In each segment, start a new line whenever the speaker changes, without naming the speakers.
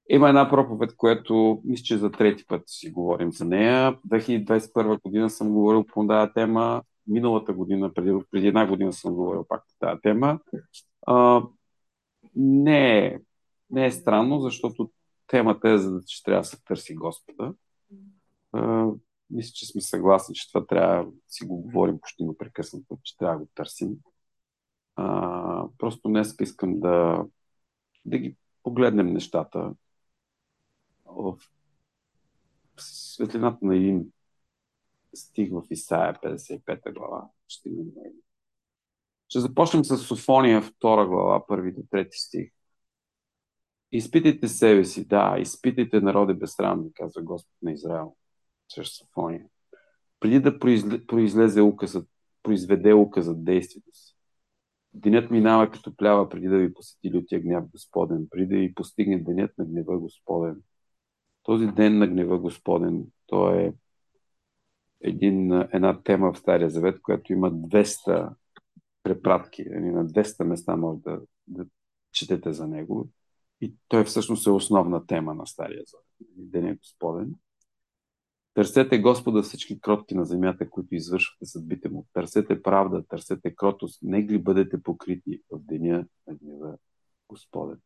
Има една проповед, която мисля, че за трети път си говорим за нея. 2021 година съм говорил по тази тема. Миналата година, преди една година съм говорил пак по тази тема. А, не, не е странно, защото темата е, че трябва да се търси Господа. А, мисля, че сме съгласни, че това трябва да си го говорим почти непрекъснато, че трябва да го търсим. Просто днес искам да ги погледнем нещата в светлината на един стих в Исаия 55 глава. Ще започнем с Софония 2 глава, първи до трети стих. Изпитайте себе си, да, изпитайте народи безсрамни, казва Господ на Израел, чрез Софония. Преди да произведе указът действието си. Денят минава като плява, преди да ви посети лютия гняв Господен, преди да ви постигне денят на гнева Господен. Този ден на гнева Господен, то е една тема в Стария Завет, която има 200 препратки. На 200 места може да четете за него. И той всъщност е основна тема на Стария Завет. Ден е Господен. Търсете Господа всички кротки на земята, които извършвате съдбите му. Търсете правда, търсете кротост. Не ли бъдете покрити в деня на гнева Господен.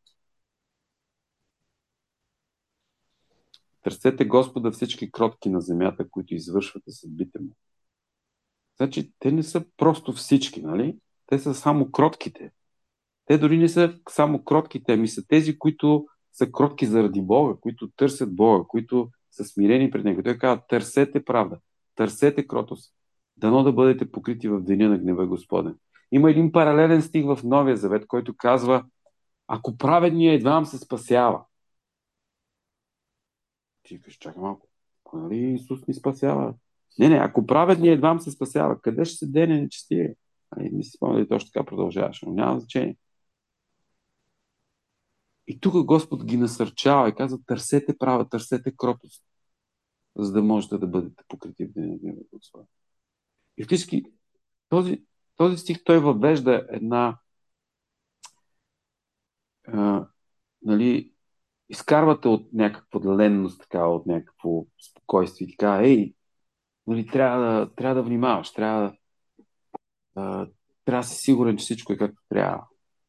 Търсете Господа всички кротки на земята, които извършвате съдбите му. Значи, те не са просто всички, нали? Те са само кротките. Те дори не са само кротките, ами са тези, които са кротки заради Бога, които търсят Бога, които са смирени пред Него. Той казва, търсете правда, търсете кротост, дано да бъдете покрити в деня на гнева Господен. Има един паралелен стих в Новия Завет, който казва, ако праведният едва се спасява. Ти кажеш, чакай малко, нали Исус ни спасява? Не, ако праведният едва се спасява, къде ще се дене нечестие? Не си спомня дали точно така продължаваш, но няма значение. И тук Господ ги насърчава и казва, търсете права, търсете кротост, за да можете да бъдете покрити в деня на гнева Господа. И фактически този стих той въвежда една нали, изкарвате от някаква ленност, така, от някакво спокойствие и така, нали, трябва да внимаваш, а, трябва да си сигурен, че всичко е както трябва.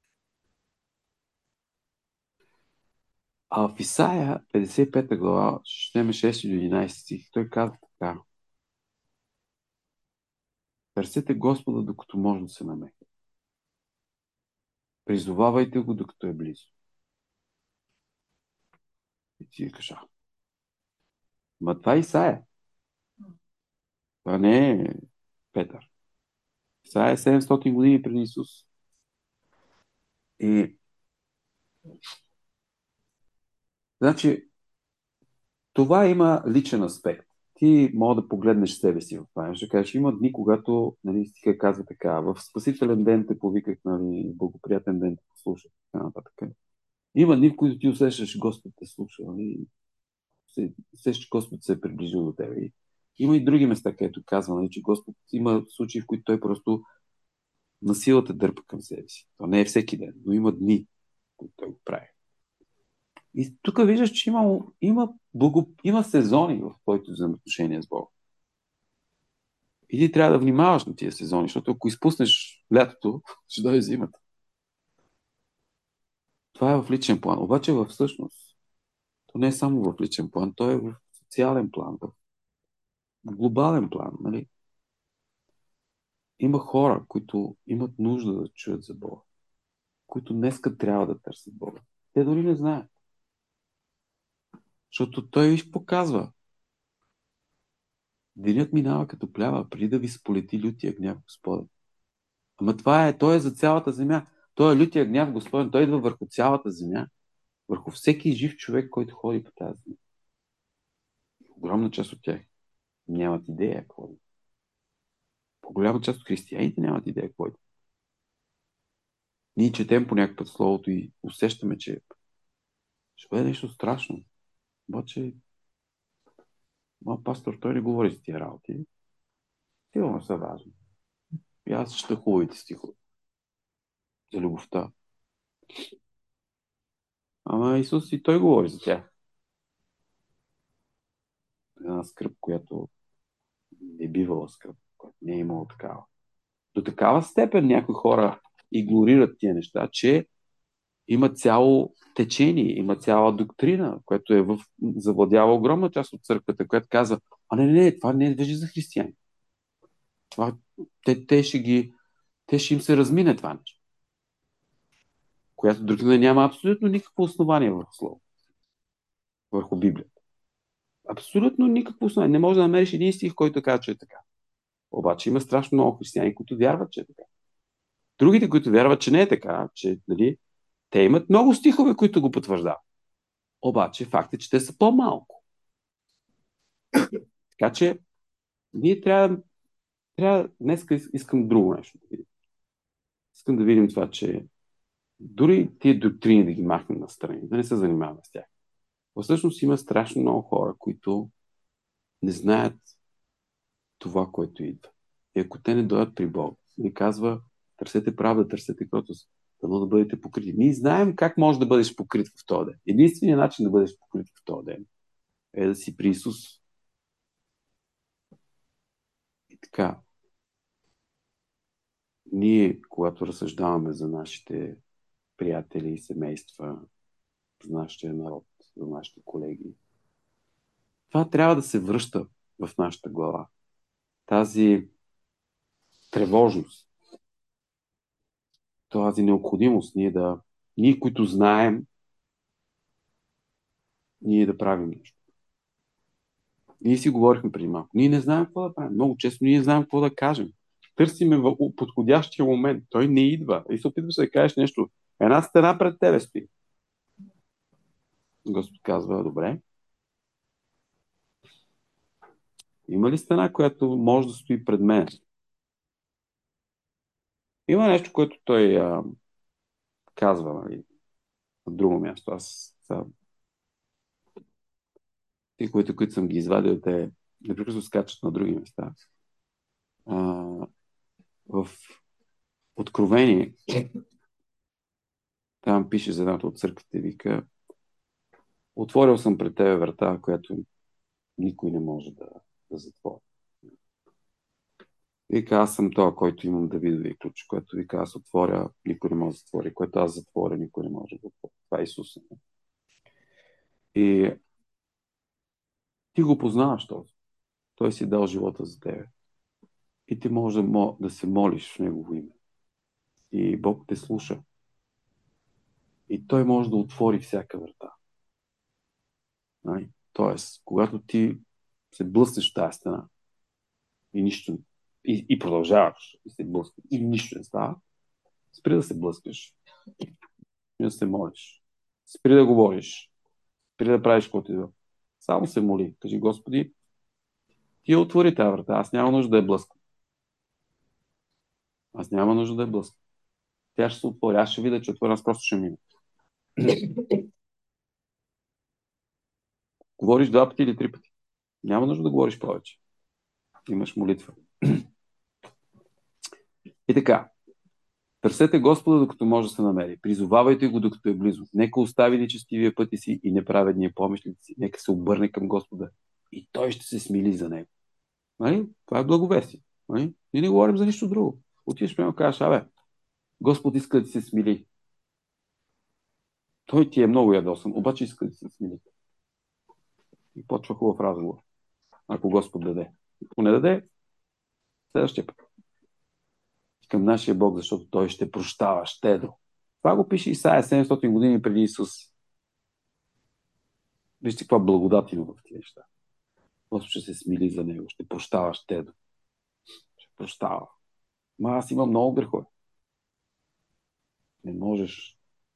А в Исаия 55 глава, ще 6 до 11 стих, той казва така: търсете Господа, докато може да се намери. Призовавайте го, докато е близо. И ти кажа, ма това е Исаия. Това не е Петър. Исаия е 700 години преди Исус. И, значи, това има личен аспект. Ти мога да погледнеш себе си в това. Ще кажеш, има дни, когато, нали, стиха казва така, в спасителен ден те повиках, нали, благоприятен ден те послушах, така нататък. Има дни, в които ти усещаш, Господ те слуша, нали, усещаш, че Господ се е приближил до тебе. И има и други места, където казва, нали, че Господ има случаи, в които той просто на силата дърпа към себе си. То не е всеки ден, но има дни, които той го прави. И тук виждаш, че има сезони, в които взаимоотношения с Бога. И ти трябва да внимаваш на тия сезони, защото ако изпуснеш лятото, ще дойде зимата. Това е в личен план. Обаче в всъщност, то не е само в личен план, то е в социален план, в глобален план. Нали? Има хора, които имат нужда да чуят за Бога, които днеска трябва да търсят Бога. Те дори не знаят. Защото той виж показва. Денят минава като плява, преди да ви сполети лютия гняв Господен. Ама той е за цялата земя. Той е лютия гняв Господен. Той идва върху цялата земя. Върху всеки жив човек, който ходи по тази земя. Огромна част от тях нямат идея какво е. По-голяма част от християните нямат идея какво е. Ние четем по някакъв път Словото и усещаме, че ще бъде нещо страшно. Обаче, моят пастор, той не говори за тия работи. Сигурно са важни. И аз ще, хубавите, хубавите стихове за любовта. Ама Исус и той говори за тях. Една скръб, която не бивала скръб, която не е имала такава. До такава степен някои хора игнорират тия неща, че има цяло течение, има цяла доктрина, която завладява огромна част от църквата, която казва, а не, това не е въжи за християни. Това, те ще им се размине това нещо, която доктрина няма абсолютно никакво основание върху Слово, върху Библията. Абсолютно никакво основание. Не може да намериш един стих, който казва, че е така. Обаче има страшно много християни, които вярват, че е така. Другите, които вярват, че не е така, че нали, те имат много стихове, които го потвърждават. Обаче факт е, че те са по-малко. Така че ние днес искам друго нещо да видим. Искам да видим това, че дори тия доктрини да ги махнем на страни, да не се занимаваме с тях. Всъщност има страшно много хора, които не знаят това, което идва. И ако те не дойдат при Бог, ни казва, търсете правда, търсете кротост, дано да бъдете покрити. Ние знаем как можеш да бъдеш покрит в този ден. Единственият начин да бъдеш покрит в този ден е да си при Исус. И така, ние, когато разсъждаваме за нашите приятели и семейства, за нашия народ, за нашите колеги, това трябва да се връща в нашата глава. Тази тревожност, тази необходимост ние, които знаем, ние да правим нещо. Ние си говорихме преди малко. Ние не знаем какво да правим. Много често ние не знаем какво да кажем. Търсиме в подходящия момент. Той не идва. И се опитваш да кажеш нещо. Една стена пред тебе стои. Господ казва, добре. Има ли стена, която може да стои пред мен? Има нещо, което той казва, нали, на друго място. Които съм ги извадил, те непрекъснато скачат на други места. А, в Откровение, там пише за едната от църквите, вика, отворил съм пред тебе врата, която никой не може да затвори. Вика, аз съм това, който имам Давидови ключ, което вика, аз отворя, никой не може да затвори, което аз затворя, никой не може да отвори. Това е Исус. И ти го познаваш този. Той си дал живота за тебе. И ти можеш да се молиш в Негово име. И Бог те слуша. И Той може да отвори всяка врата. Тоест, когато ти се блъснеш в тази стена и нищо и продължаваш да се блъскаш и нищо не става, спри да се блъскаш и да се молиш. Спри да говориш. Спри да правиш каквото и да. Само се моли. Кажи, Господи, ти отвори тази врата. Аз няма нужда да я блъскам. Аз няма нужда да я блъскам. Тя ще се отвори. Аз ще видя, че отвори. Аз просто ще мина. Говориш 2 пъти или 3 пъти. Няма нужда да говориш повече. Имаш молитва. И така, търсете Господа, докато може да се намери. Призовавайте го, докато е близо. Нека остави нечестивия пъти си и неправедния помишлите си. Нека се обърне към Господа и той ще се смили за него. Нали? Това е благовестие. Нали? Ние не говорим за нищо друго. Отиваш прямо и кажеш, Господ иска да ти се смили. Той ти е много ядосан, обаче иска да ти се смили. И почва хубав разговор. Ако Господ даде. Ако не даде, следващия път. Към нашия Бог, защото той ще прощава щедро. Това го пише Исаия 700 години преди Исус. Вижте каква благодат има в тези неща. Господ ще се смили за него, ще прощава щедро. Ще прощава. Аз имам много грехове. Не можеш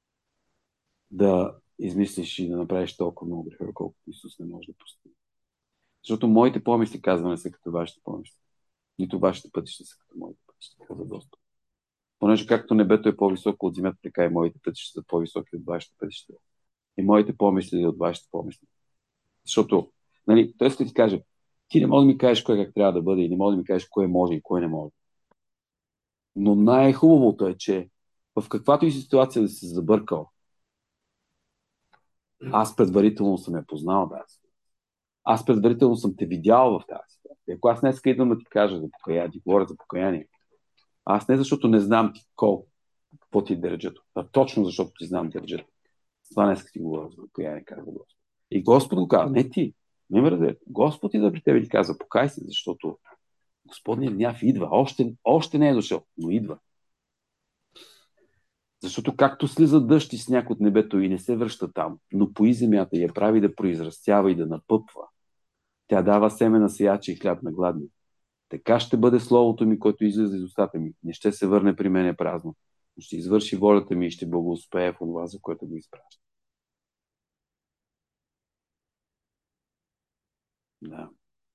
да измислиш и да направиш толкова много грехове, колкото Исус не може да прости. Защото моите помисли, казваме, са като вашите помисли. Нито вашите пътища са като моите пътища, каза Господ. Понеже както небето е по-високо от земята, така и моите пътища са по-високи от вашите пътища. И моите помисли от вашите помисли. Защото, нали, той иска да ти каже, ти не можеш да ми кажеш кое как трябва да бъде и не можеш да ми кажеш кое може и кое не може. Но най-хубавото е, че в каквато и ситуация да си забъркал, Аз предварително съм я познал, да. Аз предварително съм те видял в тази ситуация. Ако аз днес идвам да ти кажа за покаяние, ти говоря за покаяние, аз не защото не знам ти колко, какво ти е държато, а точно защото ти знам държато. Това днес ти говоря за покаяние, казва Господ. И Господ го казва, не ти, не ме разберете. Господ идва при тебе и ти казва, покай се, защото Господният гняв идва. Още не е дошъл, но идва. Защото както слиза дъжд и сняг от небето и не се връща там, но пои земята и я прави да произрастява и да напъпва, тя дава семе на сеяча и хляб на гладни. Така ще бъде словото ми, което излиза из устата ми. Не ще се върне при мене празно. Но ще извърши волята ми и ще благоуспее в това, за което го изпраща. Да.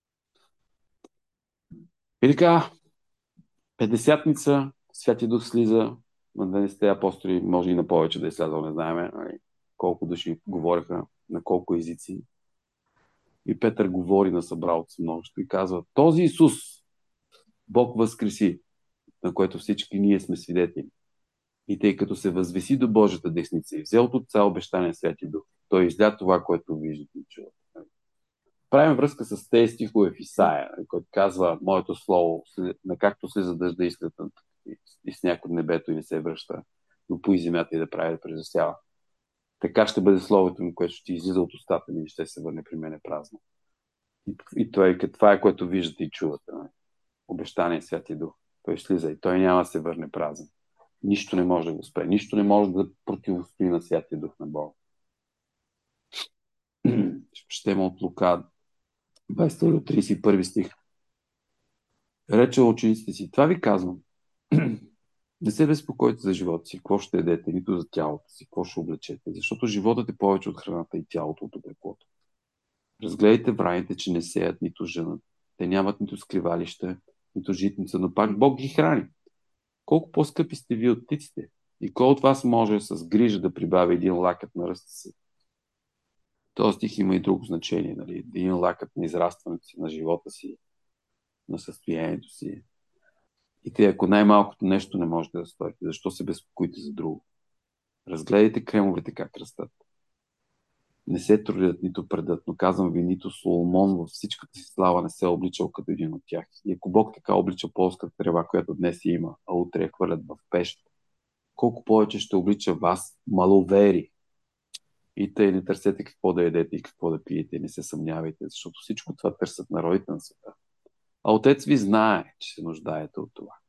И така, Петдесятница, Святи Дух слиза на 12 апостоли, може и на повече да е слязал, не знаеме, нали, колко души говореха, на колко езици. И Петър говори на събралото си множество и казва, този Исус Бог възкреси, на което всички ние сме свидетели. И тъй като се възвеси до Божията десница и взел от Отца обещания Святи Дух, той изля това, което виждате и чувате. Правим връзка с тези стихове в Исаия, който казва, моето слово, на както слиза дъжда и сняг от небето и не се връща, но по земята и да прави да презасява. Така ще бъде словото ми, което ще излиза от устата ми и ще се върне при мене празно. И това е, което виждате и чувате. Не? Обещание Святи Дух. Той слиза и той няма да се върне празен. Нищо не може да го спре. Нищо не може да противостои на Святия Дух на Бога. Ще от Лука 22-31 стих. Рече учениците си, това ви казвам. Не се безпокойте за живота си, какво ще едете, нито за тялото си, какво ще облечете, защото животът е повече от храната и тялото от облеклото. Разгледайте враните, че не сеят нито женат. Те нямат нито скривалище, нито житница, но пак Бог ги храни. Колко по-скъпи сте ви от птиците? И кой от вас може с грижа да прибави един лакът на ръста си? Този стих има и друго значение. Нали? Един лакът на израстването си, на живота си, на състоянието си. И те, ако най-малкото нещо не можете да сторите, защо се безпокоите за друго? Разгледайте кремовете как растат. Не се трудят, нито предат, но казвам ви, нито Соломон във всичката си слава не се е обличал като един от тях. И ако Бог така облича полската трева, която днес има, а утре я хвърлят в пещ, колко повече ще облича вас, маловери. И тъй не търсете какво да едете и какво да пиете, не се съмнявайте, защото всичко това търсят народите на света. А Отец ви знае, че се нуждаете от това.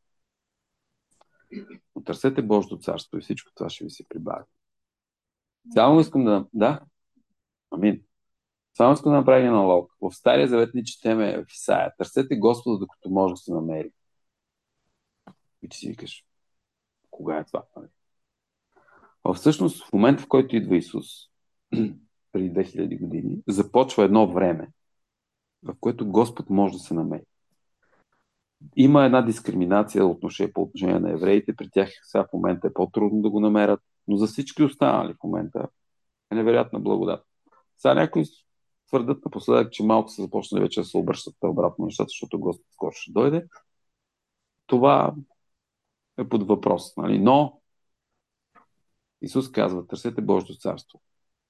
Но търсете Божието царство и всичко това ще ви се прибави. Само искам да... Да? Амин. Само искам да направя един аналог. В Стария Завет ни четеме в Исаия. Търсете Господа, докато може да се намери. И ти си викаш, кога е това? Всъщност, в момента, в който идва Исус, преди 2000 години, започва едно време, в което Господ може да се намери. Има една дискриминация по отношение на евреите. При тях сега в момента е по-трудно да го намерят, но за всички останали в момента е невероятна благодат. Сега някои твърдят напоследък, че малко се започна вече да се обръщат обратно нещата, защото Господ скоро ще дойде. Това е под въпрос. Нали? Но Исус казва, търсете Божието царство.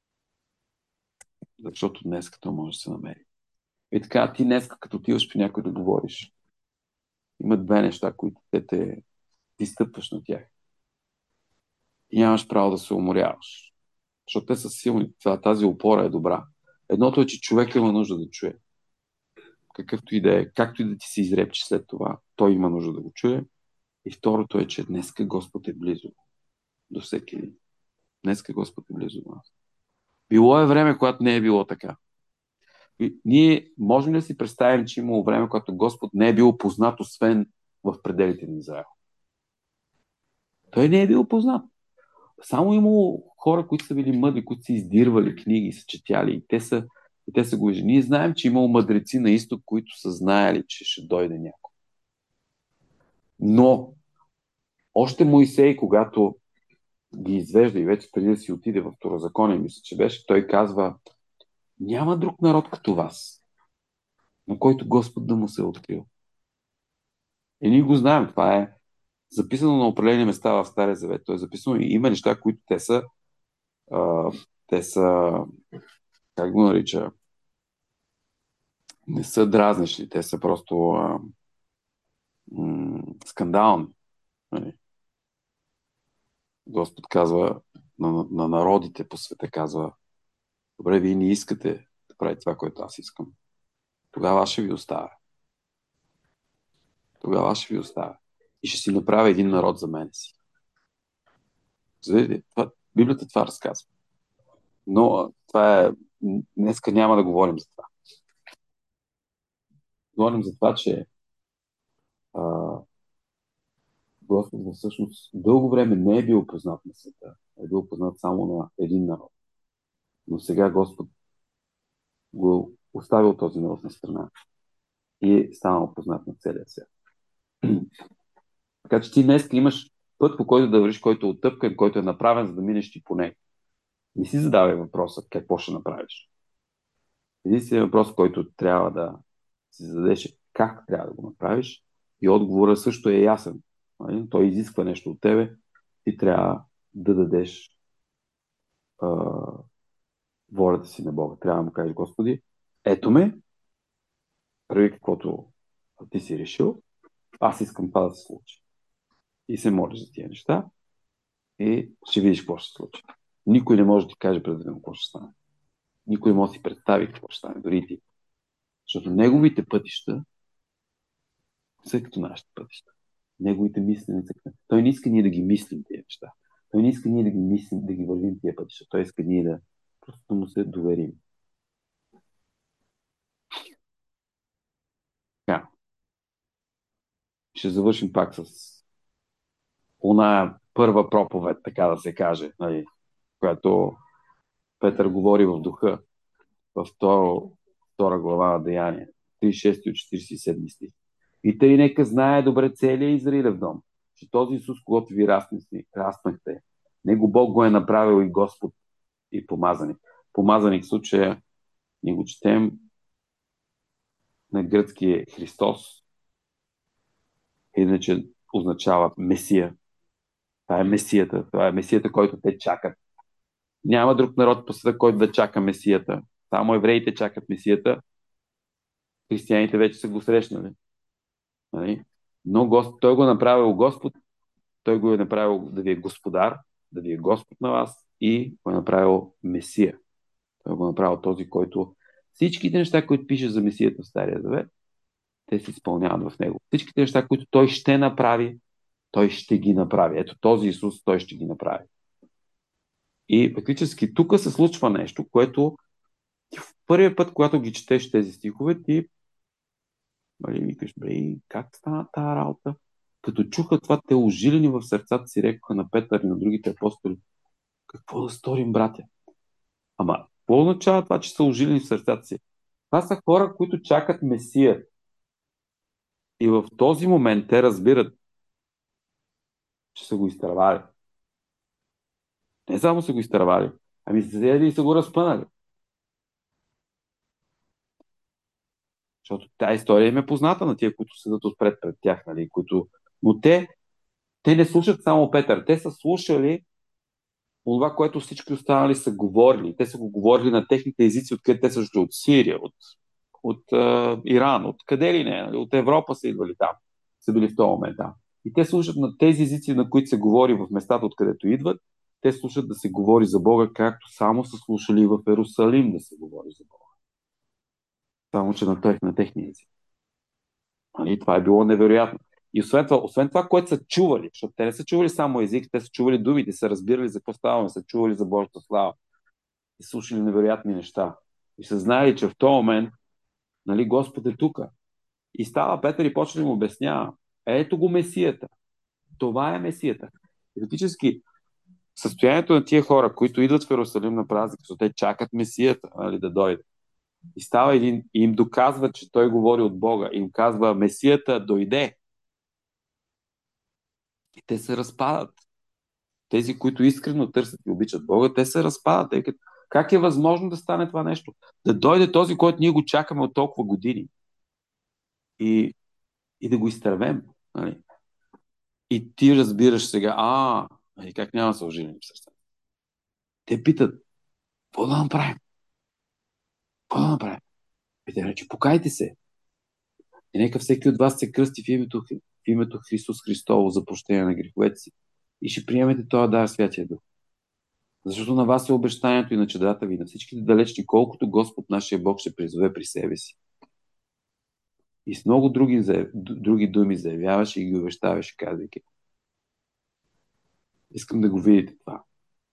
Защото днес като може да се намери. И така, ти днес, като отиваш при някой да говориш, има две неща, които ти стъпваш на тях. И нямаш право да се уморяваш. Защото те са силни. Тази опора е добра. Едното е, че човек има нужда да чуе. Какъвто и да е, както и да ти се изрепчи след това, той има нужда да го чуе. И второто е, че днеска Господ е близо до всеки един. Днеска Господ е близо до нас. Било е време, когато не е било така. И ние можем ли да си представим, че имало време, когато Господ не е бил познат, освен в пределите на Израел? Той не е бил познат. Само имало хора, които са били мъдри, които са издирвали книги, са четяли и те са го виждали. Ние знаем, че имало мъдреци на изток, които са знаели, че ще дойде някой. Но още Моисей, когато ги извежда и вече преди да си отиде в Второзаконие, мисля, че беше, той казва, няма друг народ като вас, на който Господ да му се е открил. И ние го знаем, това е записано на определени места в Стария Завет. То е записано и има неща, които те Те са, как го нарича, не са дразнещи, те са просто скандални. Нали? Господ казва на народите по света, казва, добре, вие не искате да правите това, което аз искам. Тогава аз ще ви оставя. Тогава аз ще ви оставя. И ще си направя един народ за мене си. Библията това разказва. Но това е... Днеска няма да говорим за това. Говорим за това, че а, Господ всъщност дълго време не е бил познат на света. Е бил познат само на един народ. Но сега Господ го оставил този народ на страна и е станал познат на целия свят. Така че ти днес имаш път, по който да вървиш, който е оттъпкан, който е направен, за да минеш ти по него. Не си задавай въпроса какво ще направиш. Единственият въпрос, който трябва да си зададеш е как трябва да го направиш и отговорът също е ясен. Нали? Той изисква нещо от тебе, ти трябва да дадеш а, волята си на Бога. Трябва да му кажеш, Господи, ето ме, прави каквото ти си решил, аз искам това да се случи. И се молиш за тия неща и ще видиш какво ще се случи. Никой не може да ти каже предвидено какво ще стане. Никой не може да си представи какво ще стане, дори и ти. Защото неговите пътища са като нашите пътища. Неговите мислени са като... Той не иска ние да ги мислим тези неща. Той не иска ние да ги мислим, да ги вървим тия пътища. Той иска ние да просто му се доверим. Така. Ще завършим пак с она първа проповед, така да се каже, нали, която Петър говори в духа във втора глава на Деяния, 36 от 47 стих. И тъй нека знае добре целият Израилев дом, че този Исус, когато ви раснахте, него Бог го е направил и Господ и помазаник. Помазаник в случая ни го четем на гръцки е Христос, иначе означава Месия. Това е Месията, който те чакат. Няма друг народ по света, който да чака Месията. Само евреите чакат Месията. Християните вече са го срещнали. Нали? Но той го е направил Господ, той го е направил да ви е Господар, да ви е Господ на вас и го е направил Месия. Той го е направил този, който всичките неща, които пише за Месията в Стария Завет, те се изпълняват в него. Всичките неща, които той ще направи, той ще ги направи. Ето този Исус, той ще ги направи. И фактически тук се случва нещо, което в първия път, когато ги четеш тези стихове, ти викаш, как стана тази работа? Като чуха това, те ожилени в сърцата си, рекоха на Петър и на другите апостоли, какво да сторим, братя? Ама, какво означава това, че са ожилени в сърцата си? Това са хора, които чакат Месия. И в този момент те разбират, че са го изтървали. Не само са го изтървали, ами са седели и са го разпънали. Защото тази история им е позната на тия, които седат отпред пред тях, нали, които... Но те не слушат само Петър. Те са слушали това, което всички останали са говорили. Те са го говорили на техните езици, откъде те са дошли, от Сирия, от Иран, от къде ли не, нали? От Европа са идвали там, са били в този момент там. И те слушат на тези езици, на които се говори в местата, откъдето идват, те слушат да се говори за Бога, както само са слушали в Ерусалим да се говори за Бога. Само, че на техния език. Нали? Това е било невероятно. И освен това, което са чували, защото те не са чували само език, те са чували думите, са разбирали за какво ставаме, са чували за Божията слава и слушали невероятни неща. И са знали, че в този момент, нали, Господ е тук. И става Петър и почва да му обяснява. Ето го Месията. Това е Месията. И фактически, състоянието на тия хора, които идват в Иерусалим на празник, защото те чакат Месията, нали, да дойде. И става един и им доказва, че той говори от Бога. И им казва, Месията дойде. И те се разпадат. Тези, които искрено търсят и обичат Бога, те се разпадат. Как е възможно да стане това нещо? Да дойде този, който ние го чакаме от толкова години и, и да го изтървем. Нали? И ти разбираш сега, нали, как няма да се ожилим в сърцата. Те питат, Какво да направим? Какво да направим? Петър рече, покайте се. И нека всеки от вас се кръсти в името Христос Христово за прощение на греховете си. И ще приемете този дар, Святия Дух. Защото на вас е обещанието и на чедата ви, на всичките далечни, колкото Господ нашия Бог ще призове при себе си. И с много други думи заявяваше и ги увещаваше, казвайки: искам да го видите това.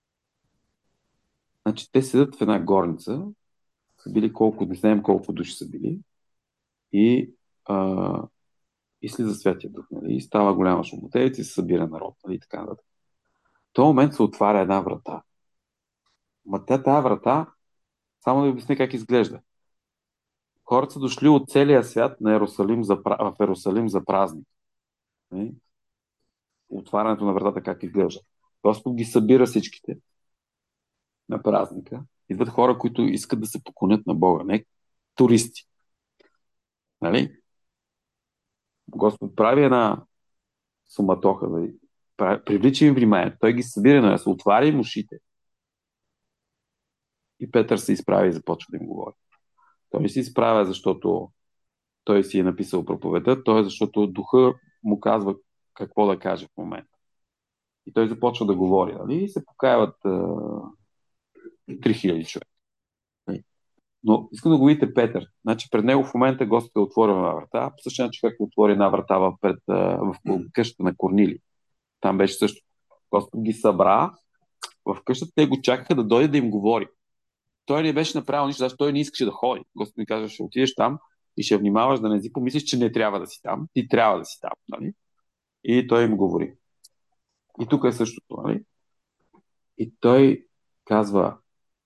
Значи те седат в една горница, са били колко, не знаем колко души са били, и, а, и слиза Святия Дух, нали? И става голяма шумотевица и се събира народ, нали? И така нататък. В този момент се отваря една врата. Ма тази врата, само да ви обясня как изглежда. Хората са дошли от целия свят на в Ерусалим за празник. Нали? Отварянето на вратата как изглежда. Господ ги събира всичките на празника. Идват хора, които искат да се поклонят на Бога, не туристи. Нали? Господ прави една суматоха, нали? Привлича им внимание. Той ги събира на се отваря им ушите. И Петър се изправя и започва да им говори. Той не се изправя, защото той си е написал проповедта, той е защото духа му казва какво да каже в момента. И той започва да говори. Нали? И се покаяват 3000 човека. Нали? Но искам да го видите Петър. Значи пред него в момента Господ е отворил една врата, по същия начин как отвори една врата в къщата на Корнили. Там беше също. Господ ги събра в къщата, те го чакаха да дойде да им говори. Той не беше направил нищо, защото той не искаше да ходи. Господ ми казва: ще отидеш там и ще внимаваш да не си помислиш, че не трябва да си там. Ти трябва да си там. Нали? И той им говори. И тук е същото. Нали? И той казва,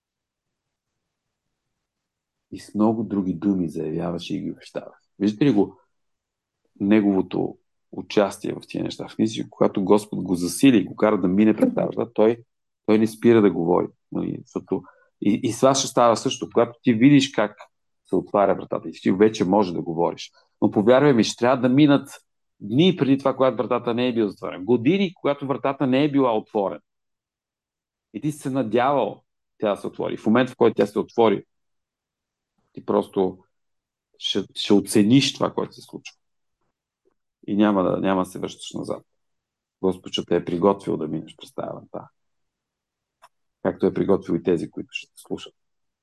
и с много други думи заявяваше и ги обещава. Виждате ли го неговото участие в тия неща? В книжи, когато Господ го засили и го кара да мине пред тази врата, той не спира да говори. Нали? Защото и с вас ще става също. Когато ти видиш как се отваря вратата и ти вече можеш да говориш. Но повярвай ми, ще трябва да минат дни преди това, когато вратата не е била затворена. Години, когато вратата не е била отворена. И ти си се надявал тя да се отвори. В момента, в който тя се отвори, ти просто ще оцениш това, което се случва. И няма да се връщаш назад. Господ ще те е приготвил да минеш през тази врата. Както е приготвил и тези, които ще те слушат.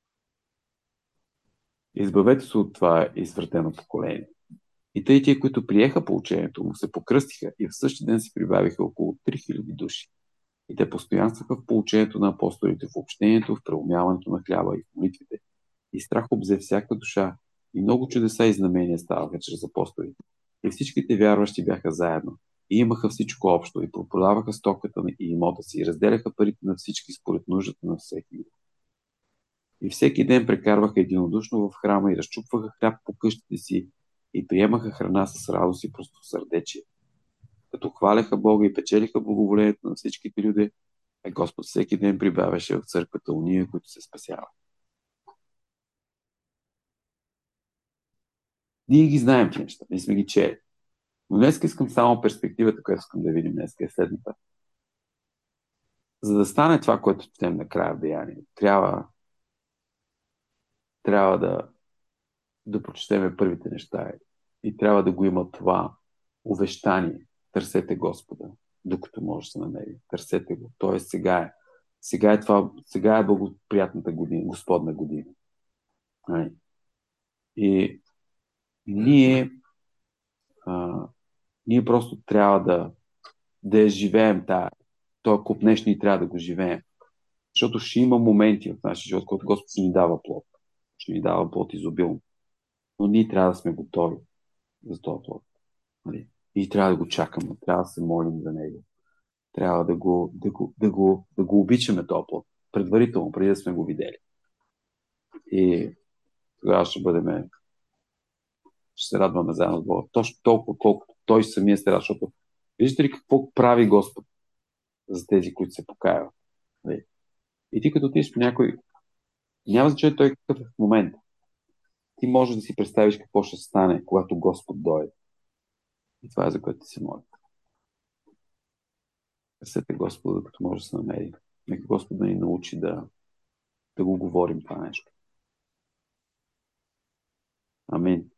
Избавете се от това извратено поколение. И тъй тия, които приеха поучението му, се покръстиха и в същия ден се прибавиха около 3000 души. И те постоянстваха в поучението на апостолите, в общението, в преумяването на хляба и в молитвите. И страх обзе всяка душа, и много чудеса и знамения ставаха чрез апостолите. И всичките вярващи бяха заедно. И имаха всичко общо, и продаваха стоката и имота си, и разделяха парите на всички според нуждата на всеки. И всеки ден прекарваха единодушно в храма и разчупваха хляб по къщите си и приемаха храна с радост и простосърдечие. Като хваляха Бога и печелиха благоволението на всичките люди, а Господ всеки ден прибавяше в църквата уния, които се спасяват. Ние ги знаем тези неща, ние сме ги чели. Но днес искам само перспективата, която искам да видим днес, е следната. За да стане това, което четем накрая в Деяние, трябва да прочетем първите неща и трябва да го има това увещание. Търсете Господа, докато може да се намери. Търсете го. Тоест сега е. Сега е благоприятната година, Господна година. И ние, а, ние просто трябва да я живеем този купнеш, ние трябва да го живеем. Защото ще има моменти в нашия живот, когато Господ ще ни дава плод. Ще ни дава плод изобилно. Но ние трябва да сме готови за този плод. Нали? И трябва да го чакаме. Трябва да се молим за него. Трябва да го обичаме този плод. Предварително, преди да сме го видели. И тогава ще се радваме заедно с Бога. Точно толкова, колкото Той самия се радва. Защото виждате ли какво прави Господ за тези, които се покаяват? Нали? И ти като отидеш по някой, няма значение той какъв е в момента. Ти можеш да си представиш какво ще стане, когато Господ дойде. И това е за което се моля. Търсете Господа, като може да се намери. Нека Господ да ни научи да го говорим това нещо. Амин.